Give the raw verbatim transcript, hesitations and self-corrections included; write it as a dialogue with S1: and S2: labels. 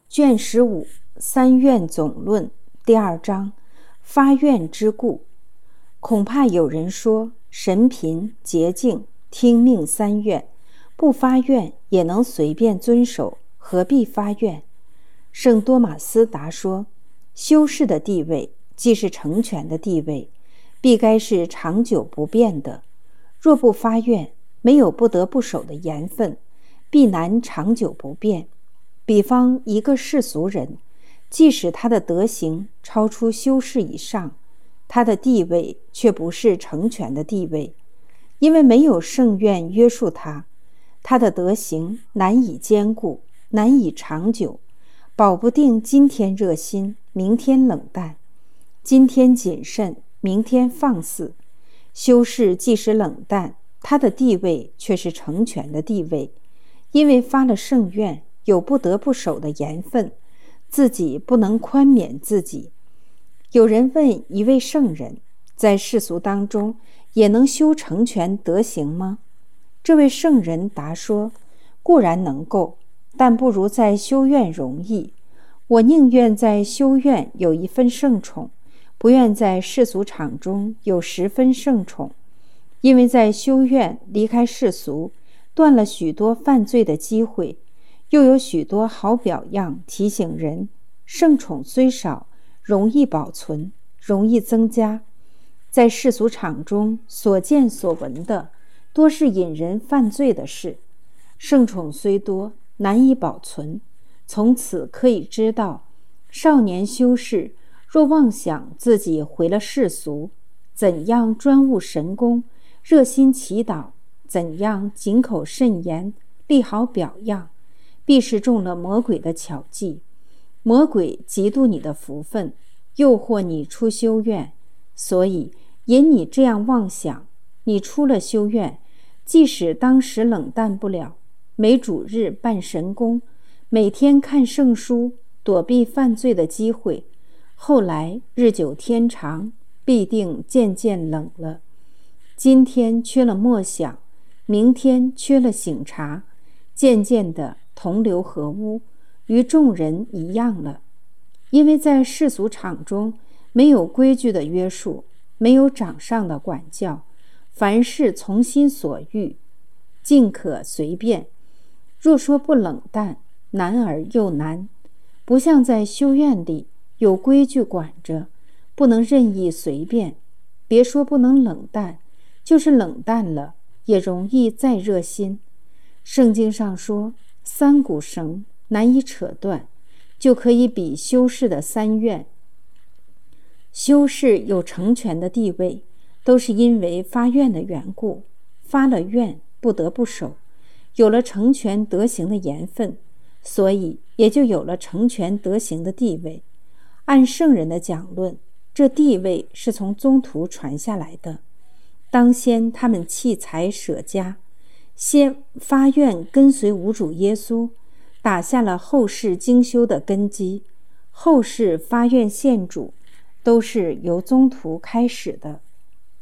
S1: 卷十五三愿总论第二章发愿之故。恐怕有人说，神贫洁净听命三愿，不发愿也能随便遵守，何必发愿？圣多马斯答说，修士的地位既是成全的地位，必该是长久不变的。若不发愿，没有不得不守的言分，必难长久不变。比方一个世俗人，即使他的德行超出修士以上，他的地位却不是成全的地位，因为没有圣愿约束他，他的德行难以坚固，难以长久，保不定今天热心，明天冷淡，今天谨慎，明天放肆。修士即使冷淡，他的地位却是成全的地位，因为发了圣愿，有不得不守的言分，自己不能宽免自己。有人问一位圣人，在世俗当中也能修成全德行吗？这位圣人答说，固然能够，但不如在修院容易。我宁愿在修院有一分圣宠，不愿在世俗场中有十分圣宠。因为在修院离开世俗，断了许多犯罪的机会，又有许多好表样提醒人，圣宠虽少，容易保存，容易增加。在世俗场中所见所闻的，多是引人犯罪的事。圣宠虽多，难以保存。从此可以知道，少年修士若妄想自己回了世俗，怎样专务神功，热心祈祷，怎样谨口慎言，立好表样，必是中了魔鬼的巧计。魔鬼嫉妒你的福分，诱惑你出修院，所以引你这样妄想。你出了修院，即使当时冷淡不了，每主日办神功，每天看圣书，躲避犯罪的机会，后来日久天长，必定渐渐冷了。今天缺了默想，明天缺了省察，渐渐的同流合污，与众人一样了。因为在世俗场中，没有规矩的约束，没有长上的管教，凡事从心所欲，尽可随便。若说不冷淡，难而又难。不像在修院里有规矩管着，不能任意随便。别说不能冷淡，就是冷淡了，也容易再热心。圣经上说，三股绳难以扯断，就可以比修士的三愿。修士有成全的地位，都是因为发愿的缘故，发了愿不得不守，有了成全德行的言分，所以也就有了成全德行的地位。按圣人的讲论，这地位是从宗徒传下来的。当先他们弃财舍家，先发愿跟随无主耶稣，打下了后世精修的根基。后世发愿献主，都是由宗徒开始的。